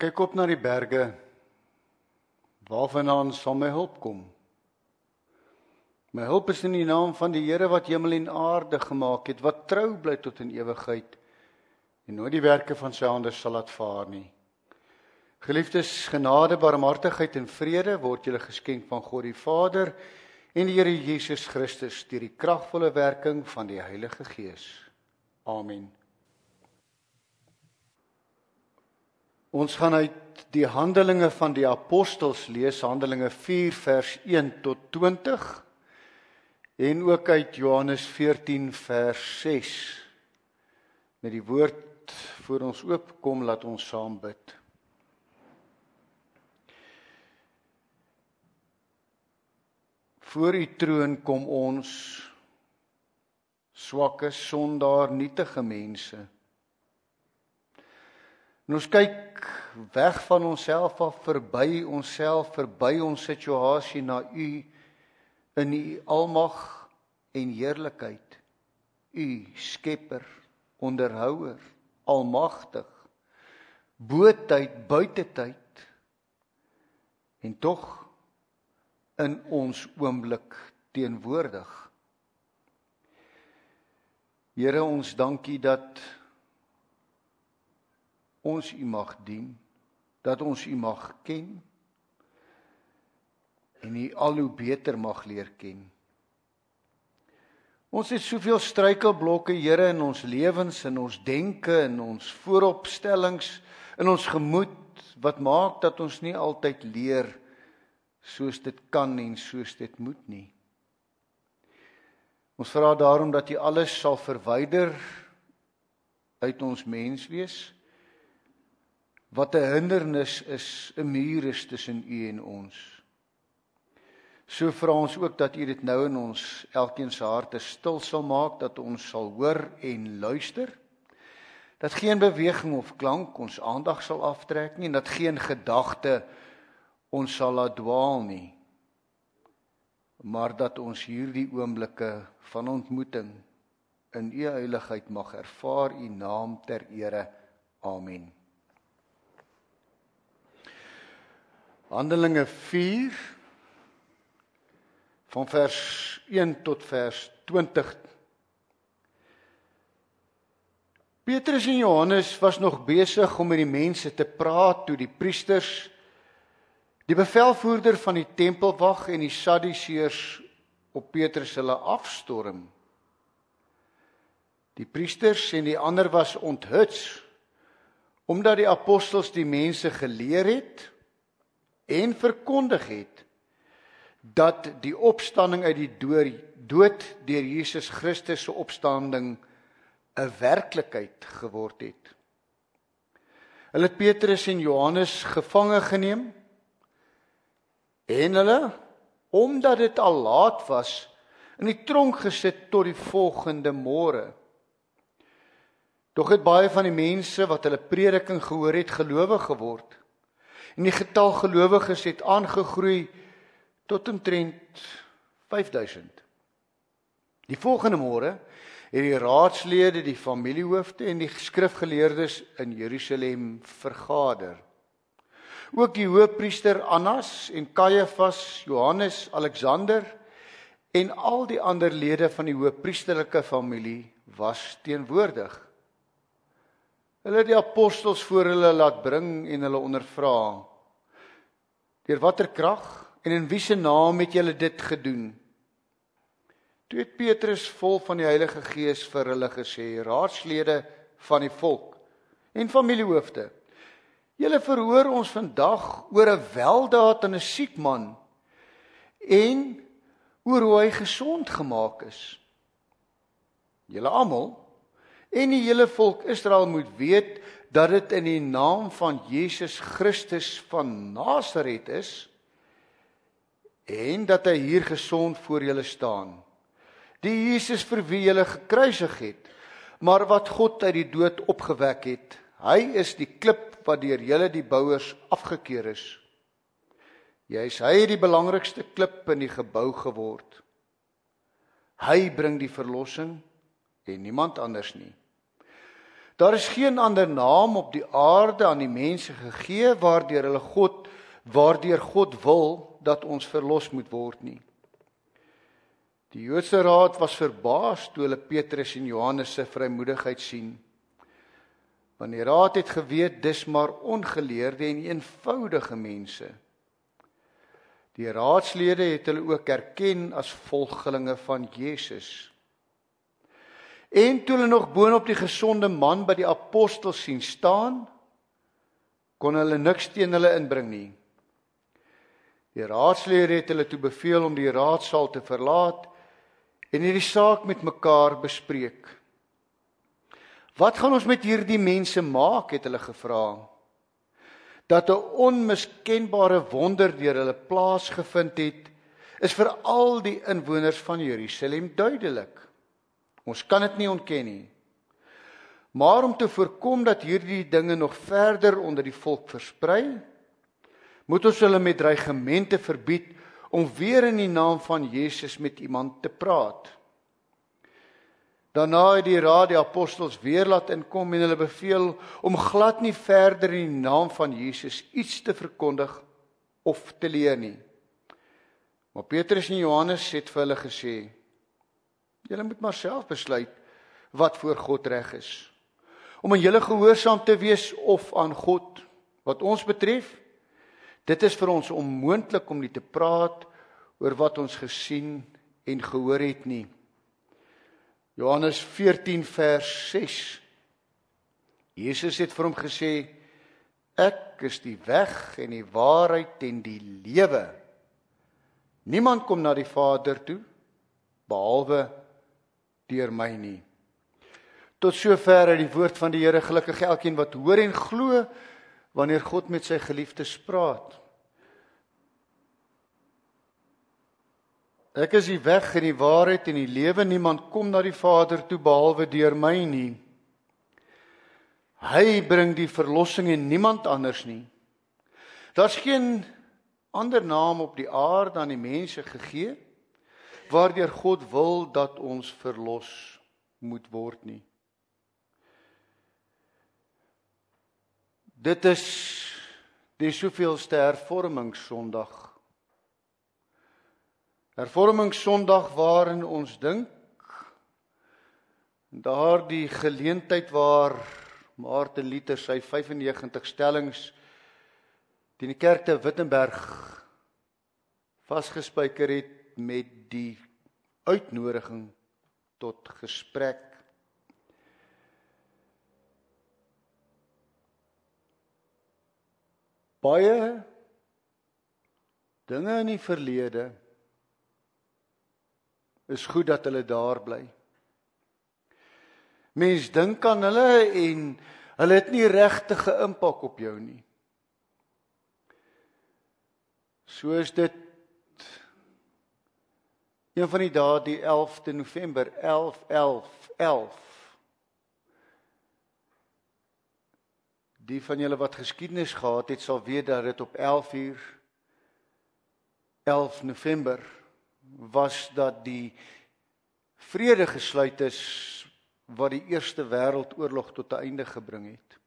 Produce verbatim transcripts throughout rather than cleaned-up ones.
kyk op na die berge, waarvandaan sal my hulp kom? My hulp is in die naam van die Here wat hemel en aarde gemaak het, wat trou bly tot in ewigheid, en nooit die werke van sy hande sal laat vaar nie. Geliefdes, genade, barmhartigheid en vrede word julle geskenk van God die Vader en die Here Jesus Christus deur die kragvolle werking van die Heilige Gees. Amen. Ons gaan uit die Handelinge van die Apostels lees, Handelinge vier vers een tot twintig, en ook uit Johannes veertien vers ses. Met die woord voor ons oopkom, laat ons saam bid. Voor u troon kom ons, swakke, sondaar, nietige mense. En ons kyk weg van onsself af, verby onsself, verby ons situasie na u, in u almag en heerlikheid. U skepper, onderhouer, almagtig, bo tyd, buite tyd, en tog in ons oomblik teenwoordig. Here, ons dankie dat ons u mag dien, dat ons u mag ken, en u al hoe beter mag leer ken. Ons het soveel struikelblokke, Here, in ons lewens, in ons denke, in ons vooropstellings, in ons gemoed, wat maak dat ons nie altyd leer soos dit kan en soos dit moet nie. Ons vra daarom dat u alles sal verwyder uit ons menswees, wat 'n hindernis is, 'n muur is tussen u en ons. So vra ons ook dat u dit nou in ons elkeen se harte stil sal maak, dat ons sal hoor en luister, dat geen beweging of klank ons aandag sal aftrek nie, en dat geen gedagte ons sal laat dwaal nie, maar dat ons hierdie oomblikke van ontmoeting in u heiligheid mag ervaar, u naam ter ere. Amen. Handelinge vier, van vers een tot vers twintig. Petrus en Johannes was nog besig om met die mense te praat, toe die priesters, die bevelvoerder van die tempelwag en die Sadduseërs op Petrus hulle afstorm. Die priesters en die ander was onthuts, omdat die apostels die mense geleer het en verkondig het, dat die opstanding uit die dood deur Jesus Christus se opstanding 'n werklikheid geword het. Hulle het Petrus en Johannes gevange geneem, en hulle, omdat dit al laat was, in die tronk gesit tot die volgende môre. Tog het baie van die mense wat hulle prediking gehoor het, gelowig geword. En die getal gelowiges het aangegroei tot omtrent vyfduisend. Die volgende môre het die raadslede, die familiehoofde en die skrifgeleerdes in Jerusalem vergader. Ook die hoëpriester Annas en Kajafas, Johannes, Alexander en al die ander lede van die hoëpriesterlike familie was teenwoordig. Hulle het die apostels voor hulle laat bring en hulle ondervra. Deur watter krag en in wie se naam het julle dit gedoen? Toe het Petrus vol van die Heilige Gees vir hulle gesê, raadslede van die volk en familiehoofde, julle verhoor ons vandag oor 'n weldaad aan 'n siek man en oor hoe hy gesond gemaak is. Julle almal en die hele volk Israel moet weet dat dit in die naam van Jesus Christus van Nasaret is en dat hy hier gesond voor julle staan. Die Jesus vir wie julle gekruisig het, maar wat God uit die dood opgewek het. Hy is die klip wat deur julle die bouers afgekeur is. Juis hy het die belangrikste klip in die gebou geword. Hy bring die verlossing en niemand anders nie. Daar is geen ander naam op die aarde aan die mense gegee waardeur hulle God, waardeur God wil dat ons verlos moet word nie. Die Joodse raad was verbaas toe hulle Petrus en Johannes se vrymoedigheid sien. Want die raad het geweet dis maar ongeleerde en eenvoudige mense. Die raadslede het hulle ook erken as volgelinge van Jesus. En toe hulle nog boonop die gesonde man by die apostels sien staan, kon hulle niks teen hulle inbring nie. Die raadslede het hulle toe beveel om die raadsaal te verlaat en hierdie saak met mekaar bespreek. Wat gaan ons met hierdie mense maak, het hulle gevra. Dat 'n onmiskenbare wonder deur hulle plaasgevind het, is vir al die inwoners van Jerusalem duidelik. Ons kan dit nie ontken nie. Maar om te voorkom dat hierdie dinge nog verder onder die volk versprei, moet ons hulle met dreigemente verbied om weer in die naam van Jesus met iemand te praat. Daarna het die raad die apostels weer laat inkom en hulle beveel om glad nie verder in die naam van Jesus iets te verkondig of te leer nie. Maar Petrus en Johannes het vir hulle gesê, julle moet maar self besluit wat voor God reg is. Om aan julle gehoorsaam te wees of aan God. Wat ons betref, dit is vir ons onmoontlik om nie te praat oor wat ons gesien en gehoor het nie. Johannes veertien vers ses. Jesus het vir hom gesê, ek is die weg en die waarheid en die lewe. Niemand kom na die Vader toe, behalwe deur my nie. Tot sover uit die woord van die Here, gelukkig elkeen wat hoor en glo, wanneer God met sy geliefdes praat. Ek is die weg en die waarheid en die lewe, niemand kom na die Vader toe behalwe deur my nie. Hy bring die verlossing en niemand anders nie. Daar's geen ander naam op die aarde aan die mense gegee, waardeur God wil dat ons verlos moet word nie. Dit is die soveelste hervormingssondag. Hervormingssondag waarin ons dink, daardie geleentheid waar Martin Luther sy vyf en negentig stellings teen die kerk te Wittenberg vasgespijker het met die uitnodiging tot gesprek. Baie dinge in die verlede is goed dat hulle daar bly. Mens dink aan hulle en hulle het nie regtige impak op jou nie. So is dit een van die dae, die elfde November, elf elf elf. Die van julle wat geskiedenis gehad het, sal weet dat dit op elf uur, elf November, was dat die vrede gesluit is, wat die Eerste Wêreldoorlog tot 'n einde gebring het.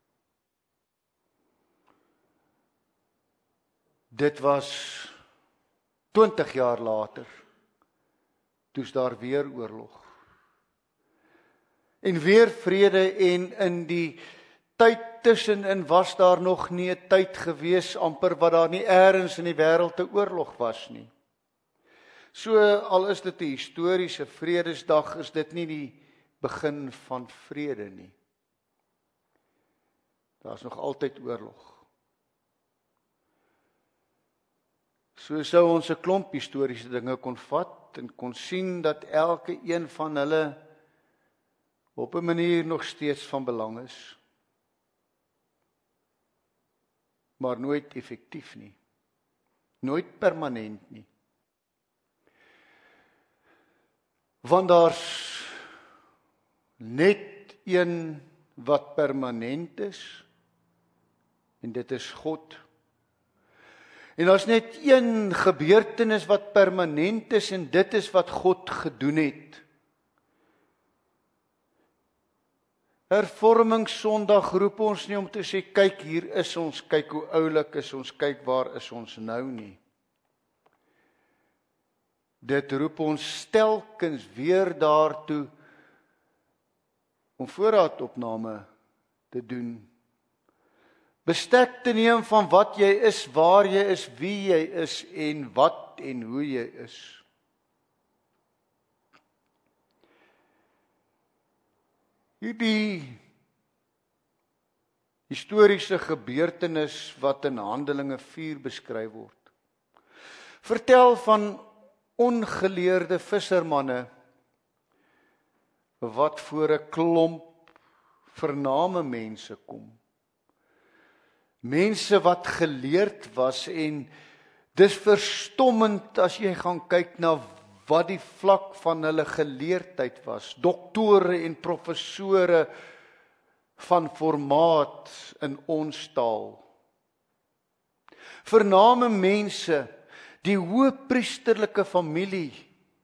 Dit was twintig jaar later, toe's daar weer oorlog. En weer vrede, en in die tyd tussenin was daar nog nie 'n tyd gewees amper wat daar nie eers in die wêreld 'n oorlog was nie. So al is dit 'n historiese vredesdag, is dit nie die begin van vrede nie. Daar's nog altyd oorlog. So sou ons 'n klomp historiese dinge kon vat en kon sien dat elke een van hulle op 'n manier nog steeds van belang is. Maar nooit effektief nie. Nooit permanent nie. Want daar's net een wat permanent is, en dit is God. En daar's net een gebeurtenis wat permanent is, en dit is wat God gedoen het. Hervormingssondag roep ons nie om te sê, kyk hier is ons, kyk hoe oulik is ons, kyk waar is ons nou nie. Dit roep ons telkens weer daartoe om voorraadopname te doen. Bestek te neem van wat jy is, waar jy is, wie jy is en wat en hoe jy is. Hierdie historiese gebeurtenis wat in Handelinge vier beskryf word, vertel van ongeleerde vissermanne wat voor 'n klomp vername mense kom. Mense wat geleerd was en dis verstommend as jy gaan kyk na wat die vlak van hulle geleerdheid was. Doktore en professore van formaat in ons taal. Vername mense, die hoëpriesterlike familie.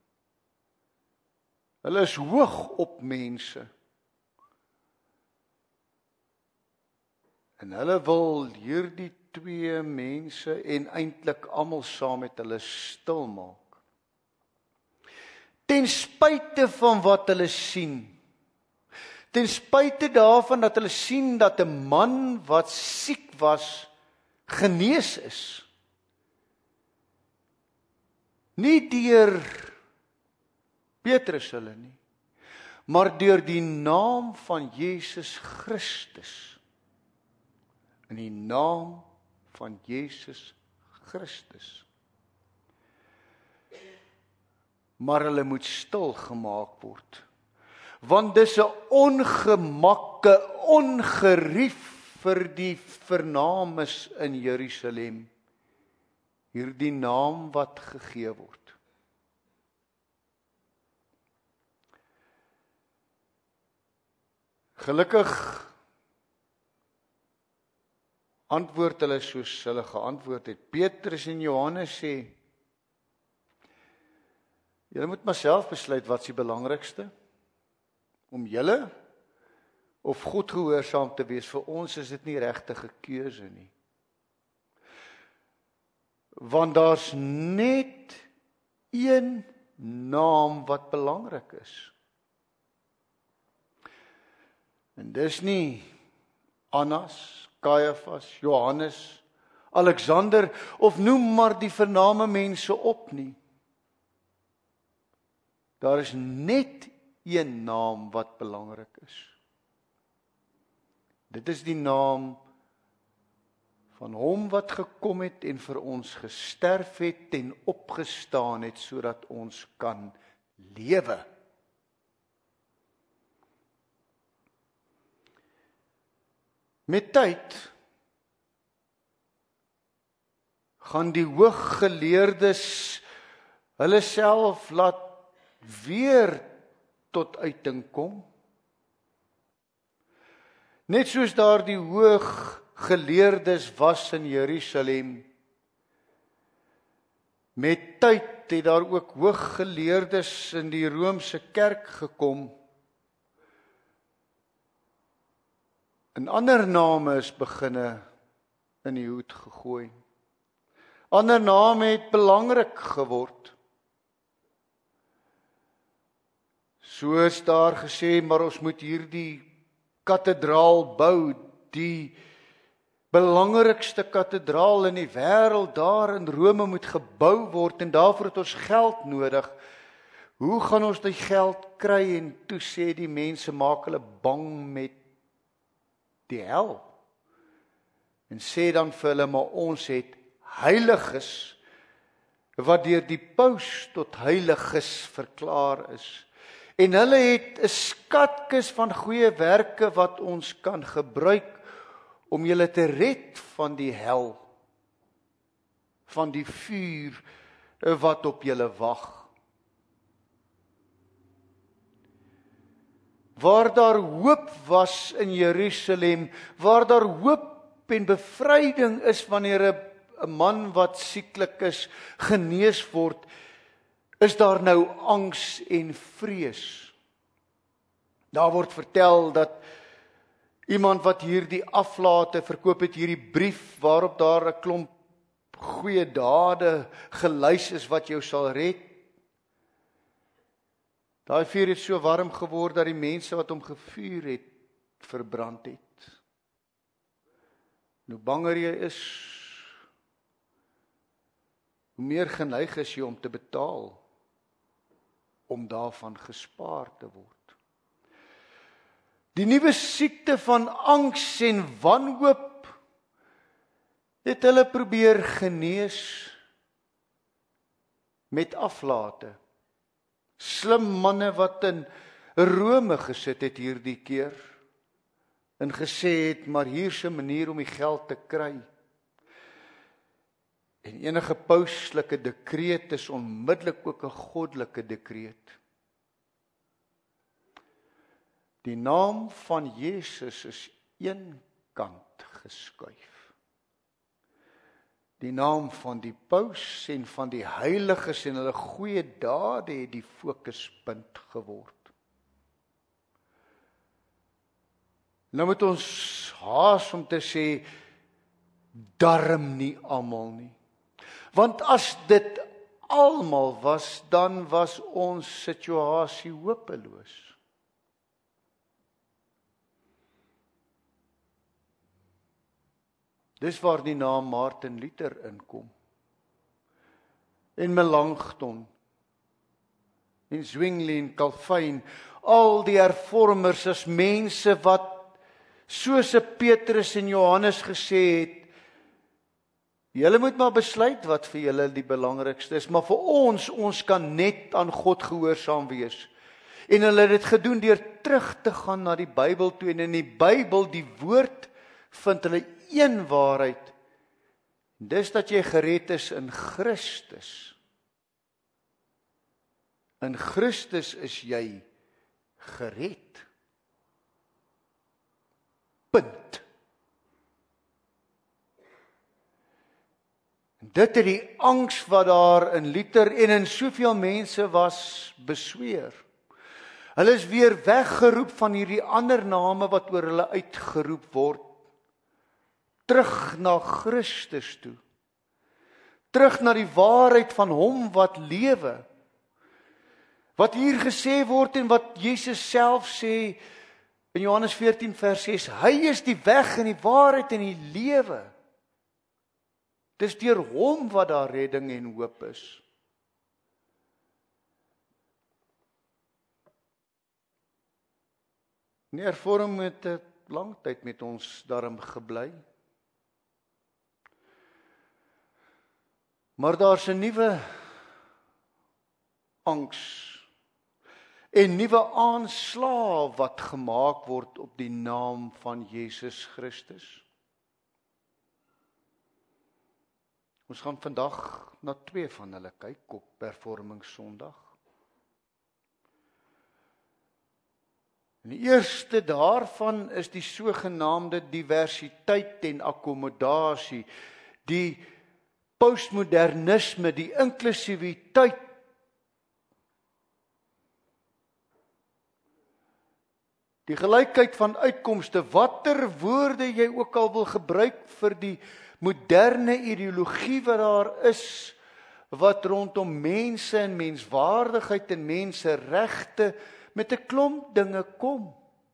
Hulle is hoog op mense. En hulle wil hierdie twee mense en eintlik almal saam met hulle stil maak. Ten spyte van wat hulle sien. Ten spyte daarvan dat hulle sien dat 'n man wat siek was, genees is. Nie deur Petrus hulle nie, maar deur die naam van Jesus Christus. In die naam van Jesus Christus. Maar hulle moet stil gemaak word. Want dis 'n ongemakke, ongerief vir die vernames in Jerusalem. Hierdie naam wat gegee word. Gelukkig antwoord hulle soos hulle geantwoord het. Petrus en Johannes sê, julle moet maar self besluit wat se belangrikste. Om julle of God gehoorsaam te wees. Vir ons is dit nie regtig 'n keuse nie. Want daar's net een naam wat belangrik is. En dis nie Annas, Caiaphas, Johannes, Alexander of noem maar die vername mense op nie. Daar is net een naam wat belangrik is. Dit is die naam van hom wat gekom het en vir ons gesterf het en opgestaan het sodat ons kan lewe. Met tyd gaan die hooggeleerdes hulle self laat weer tot uiting kom. Net soos daar die hooggeleerdes was in Jerusalem. Met tyd het daar ook hooggeleerdes in die Romeinse kerk gekom. En ander name is beginne in die hoed gegooi. Ander name het belangrik geword. So is daar gesê, maar ons moet hierdie kathedraal bou, die belangrikste kathedraal in die wêreld daar in Rome moet gebou word en daarvoor het ons geld nodig. Hoe gaan ons die geld kry? En toe sê die mense, maak hulle bang met die hel. En sê dan vir hulle, maar ons het heiliges wat deur die paus tot heiliges verklaar is. En hulle het 'n skatkis van goeie werke wat ons kan gebruik om julle te red van die hel, van die vuur wat op julle wag. Waar daar hoop was in Jerusalem, waar daar hoop en bevryding is wanneer 'n 'n man wat sieklik is, genees word, is daar nou angs en vrees. Daar word vertel dat Iemand wat hierdie aflate verkoop het, hierdie brief waarop daar 'n klomp goeie dade gelys is wat jou sal red. Daai vuur het so warm geword dat die mense wat hom gevuur het, verbrand het. En hoe banger jy is, hoe meer geneig is jy om te betaal, om daarvan gespaar te word. Die nuwe siekte van angs en wanhoop het hulle probeer genees met aflate. Slim manne wat in Rome gesit het hierdie keer en gesê het, maar hier's 'n manier om die geld te kry. En enige pauslike dekreet is onmiddellik ook 'n goddelike dekreet. Die naam van Jesus is een kant geskuif. Die naam van die paus en van die heiliges en hulle goeie dade het die fokuspunt geword. Nou moet ons haas om te sê, darm nie almal nie. Want as dit almal was, dan was ons situasie hopeloos. Dis waar die naam Martin Luther inkom. En Melanchthon. En Zwingli en Calvin. Al die hervormers as mense wat soos Petrus en Johannes gesê het, julle moet maar besluit wat vir julle die belangrikste is, maar vir ons, ons kan net aan God gehoorsaam wees. En hulle het dit gedoen deur terug te gaan na die Bybel toe, en in die Bybel, die woord, vind hulle een waarheid. Dis dat jy gered is in Christus. In Christus is jy gered. Punt. En dit het die angs wat daar in Luther en in soveel mense was, besweer. Hulle is weer weggeroep van hierdie ander name wat oor hulle uitgeroep word. Terug na Christus toe. Terug na die waarheid van hom wat lewe. Wat hier gesê word en wat Jesus self sê in Johannes veertien vers ses, hy is die weg en die waarheid en die lewe. Dis deur hom wat daar redding en hoop is. Die hervorming het 'n lang tyd met ons daarom gebly. Maar daar's 'n nuwe angs en nuwe aanslae wat gemaak word op die naam van Jesus Christus. Ons gaan vandag na twee van hulle kyk op Hervormingssondag. En die eerste daarvan is die sogenaamde diversiteit en akkommodasie, die postmodernisme, die inklusiwiteit. Die gelykheid van uitkomste, watter woorde jy ook al wil gebruik vir die moderne ideologie wat daar is, wat rondom mense en menswaardigheid en menseregte met 'n klomp dinge kom.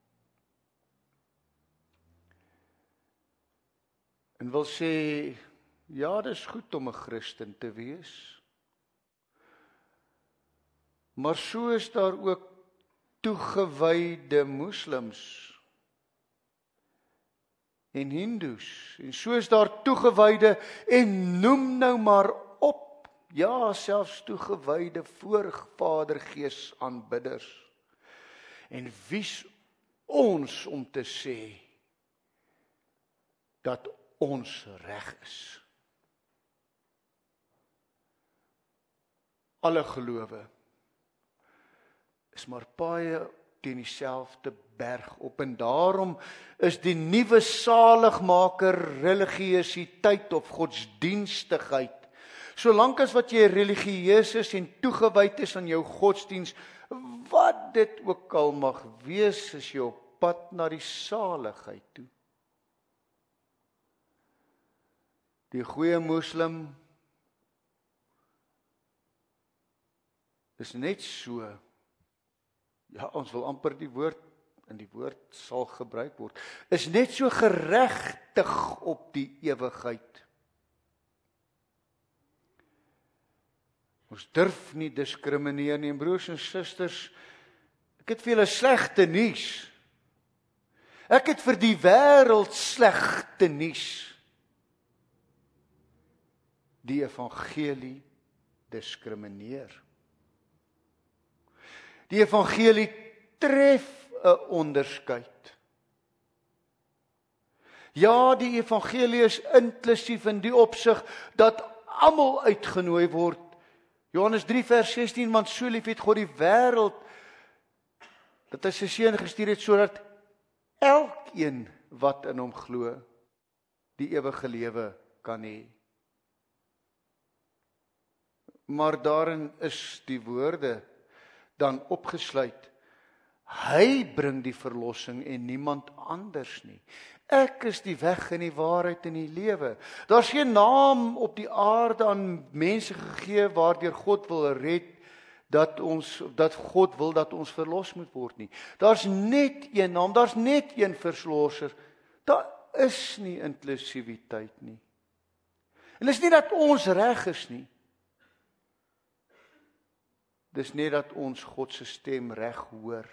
En wil sê, ja, dit is goed om 'n Christen te wees. Maar so is daar ook toegewyde moslems en hindoes. En so is daar toegewyde en noem nou maar op, ja, selfs toegewyde voorvadergees aanbidders. En wie's ons om te sê dat ons reg is? Alle gelowe is maar paaie teen dieselfde berg op, en daarom is die nuwe saligmaker religiositeit of godsdienstigheid. Solank as wat jy religieus is en toegewyd is aan jou godsdiens, wat dit ook al mag wees, as jy op pad na die saligheid toe. Die goeie moslim is net so, ja, ons wil amper die woord, en die woord sal gebruik word, is net so geregtig op die ewigheid. Ons durf nie diskrimineer nie, en broers en susters, ek het vir julle slegte nuus. Ek het vir die wêreld slegte nuus. Die evangelie diskrimineer. Die evangelie tref 'n onderskeid. Ja, die evangelie is inklusief in die opsig dat almal uitgenooi word. Johannes drie vers sestien, want so lief het God die wêreld, dat hy sy seun gestuur het, sodat elkeen wat in hom glo, die ewige lewe kan hê. Maar daarin is die woorde dan opgesluit. Hy bring die verlossing en niemand anders nie. Ek is die weg en die waarheid en die lewe. Daar's geen naam op die aarde aan mense gegee waardeur God wil red, dat ons dat God wil dat ons verlos moet word nie. Daar's net een naam, daar's net een verlosser. Daar is nie inklusiwiteit nie. En dis nie dat ons reg is nie. Dis net dat ons God se stem reg hoor.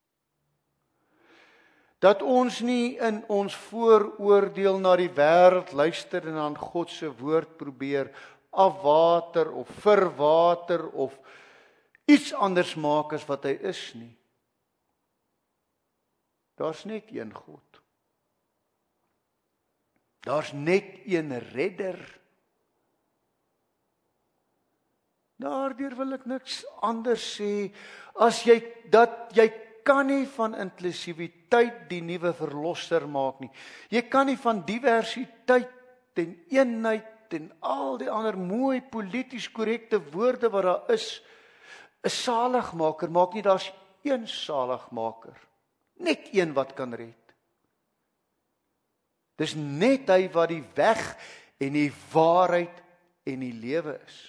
Dat ons nie in ons vooroordeel na die wêreld luister en aan God se woord probeer afwater of verwater of iets anders maak as wat hy is nie. Daar's net een God. Daar's net een redder. Daardeur wil ek niks anders sê as jy dat jy kan nie van inklusiwiteit die nuwe verlosser maak nie. Jy kan nie van diversiteit en eenheid en al die ander mooi polities korrekte woorde wat daar is, 'n saligmaker maak nie. Daar's een saligmaker, net een wat kan red. Dis net hy wat die weg en die waarheid en die lewe is.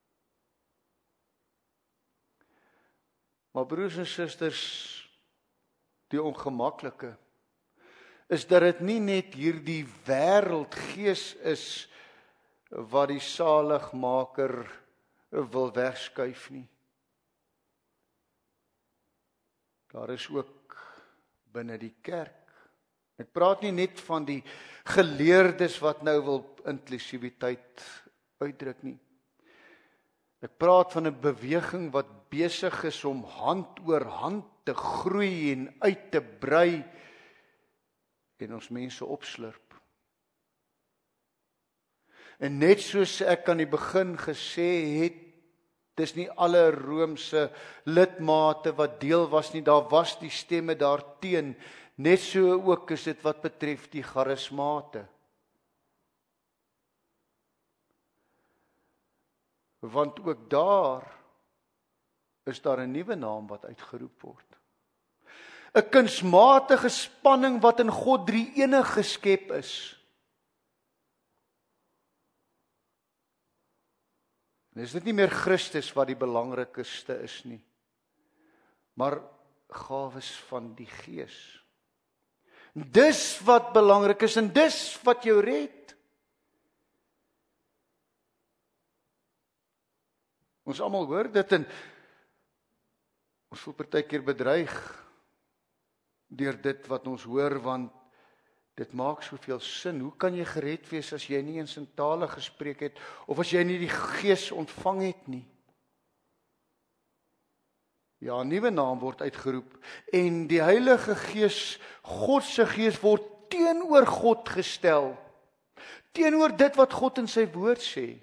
Maar broers en susters, die ongemaklike is dat dit nie net hierdie wêreldgees is wat die saligmaker wil wegskuif nie. Daar is ook binne die kerk. Ek praat nie net van die geleerdes wat nou wil inklusiwiteit uitdruk nie. Ek praat van 'n beweging wat besig is om hand oor hand te groei en uit te brei en ons mense opslurp. En net soos ek aan die begin gesê het, dis nie alle Romeinse lidmate wat deel was nie, daar was die stemme daarteen, net so ook is dit wat betref die charismate. Want ook daar is daar 'n nuwe naam wat uitgeroep word. 'n Kunsmatige spanning wat in God drie-enig geskep is. En is dit nie meer Christus wat die belangrikste is nie, maar gawes van die Gees. Dis wat belangrik is en dis wat jou red. Ons almal hoor dit en ons voel partykeer bedreig deur dit wat ons hoor, want dit maak soveel sin. Hoe kan jy gered wees as jy nie eens in tale gespreek het of as jy nie die Gees ontvang het nie? Ja, 'n nuwe naam word uitgeroep en die Heilige Gees, God se Gees, word teenoor God gestel. Teenoor dit wat God in sy woord sê.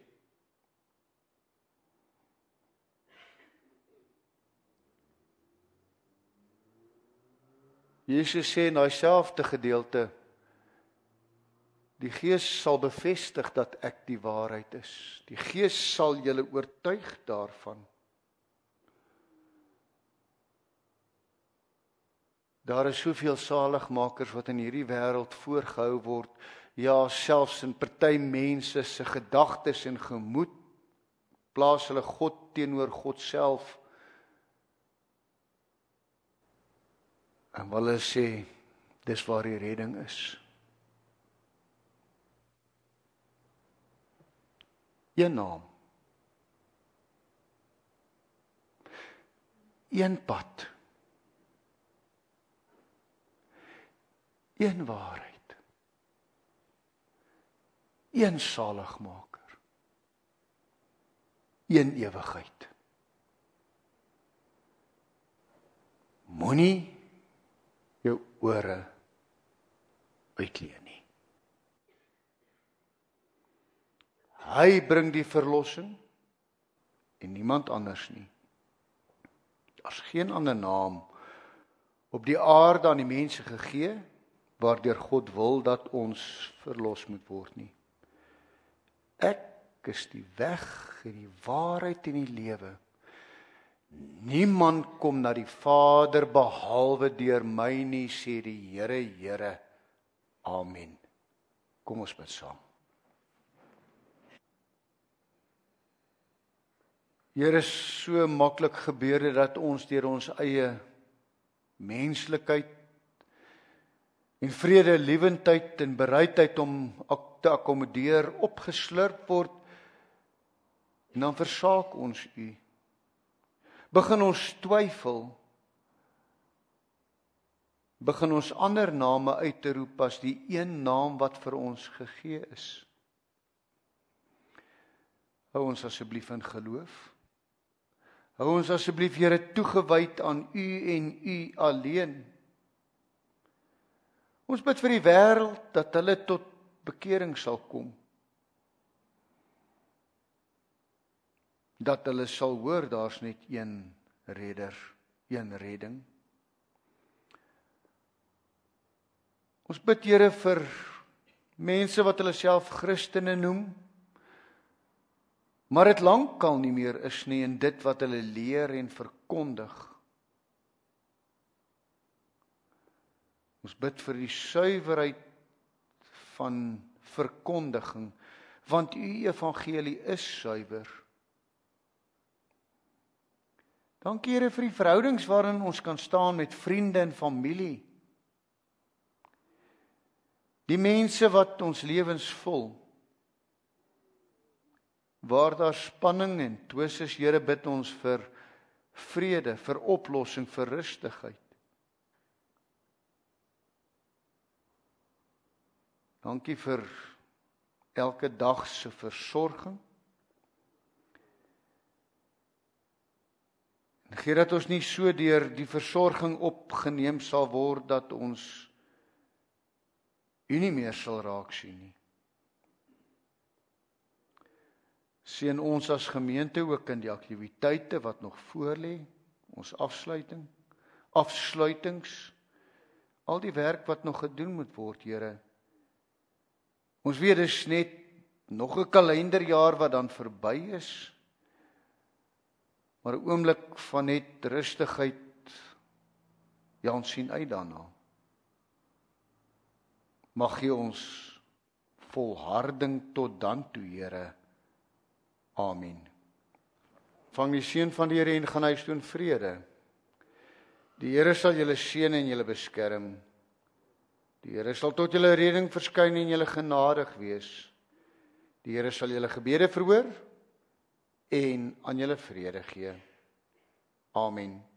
Jesus sê in daai selfde gedeelte, die Gees sal bevestig dat ek die waarheid is. Die Gees sal julle oortuig daarvan. Daar is soveel saligmakers wat in hierdie wêreld voorgehou word, ja, selfs in party mense se gedagtes en gemoed, plaas hulle God teenoor God self, en wil hulle sê, dis waar die redding is. Een naam. Een pad. Een waarheid. Een saligmaker. Een ewigheid. Moenie jou ore uitleen nie. Hy bring die verlossing en niemand anders nie. Daar's geen ander naam op die aarde aan die mense gegee waardeur God wil dat ons verlos moet word nie. Ek is die weg en die waarheid en die lewe. Niemand kom na die Vader behalwe deur my nie, sê die Here, Here. Amen. Kom ons bid saam. Here, so maklik gebeur dit dat ons deur ons eie menslikheid en vredelewendheid en bereidheid om te akkommodeer opgeslurp word, en dan versaak ons U. Begin ons twyfel, begin ons ander name uit te roep as die een naam wat vir ons gegee is. Hou ons asseblief in geloof. Hou ons asseblief, Here, toegewyd aan U en U alleen. Ons bid vir die wêreld dat hulle tot bekering sal kom. Dat hulle sal hoor, daar's net een redder, een redding. Ons bid, Here, vir mense wat hulle self Christene noem, maar dit lankal nie meer is nie in dit wat hulle leer en verkondig. Ons bid vir die suiwerheid van verkondiging, want U evangelie is suiwer. Dankie, Here, vir die verhoudings waarin ons kan staan met vriende en familie. Die mense wat ons lewens vul. Waar daar spanning en twis is, Here, bid ons vir vrede, vir oplossing, vir rustigheid. Dankie vir elke dag se versorging. En gee dat ons nie so deur die versorging opgeneem sal word dat ons U nie meer sal raak sien nie. Seën ons as gemeente ook in die aktiwiteite wat nog voorlê, ons afsluiting, afsluitings, al die werk wat nog gedoen moet word, Here. Ons weet dis net nog 'n kalenderjaar wat dan verby is, maar 'n oomblik van net rustigheid, ja, ons sien uit daarna. Mag gee ons volharding tot dan toe, Here. Amen. Vang die seën van die Here en gaan huis toe in vrede. Die Here sal julle seën en julle beskerm. Die Here sal tot julle redding verskyn en julle genadig wees. Die Here sal julle gebede verhoor en aan julle vrede gee. Amen.